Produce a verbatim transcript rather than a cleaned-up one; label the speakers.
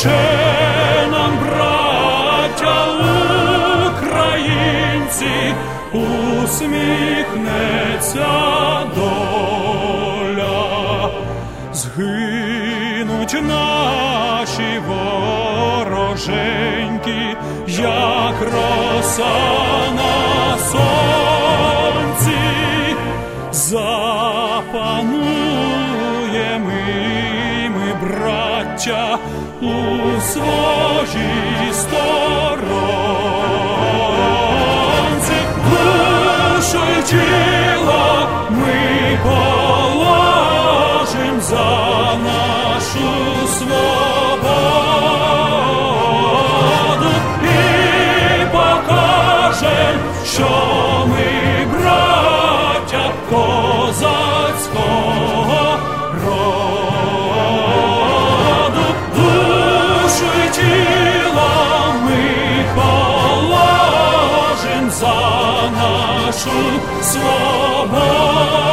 Speaker 1: ще нам, браття українці, усміхнеться доля. Згинуть наші вороженьки, як роса на сонці, запануємо ми, браття, у своїй сторонці. Душу й тіло ми положим за нашу свободу і покажем, що ми браття козацького роду. Душу й тіло ми положим за нашу свободу.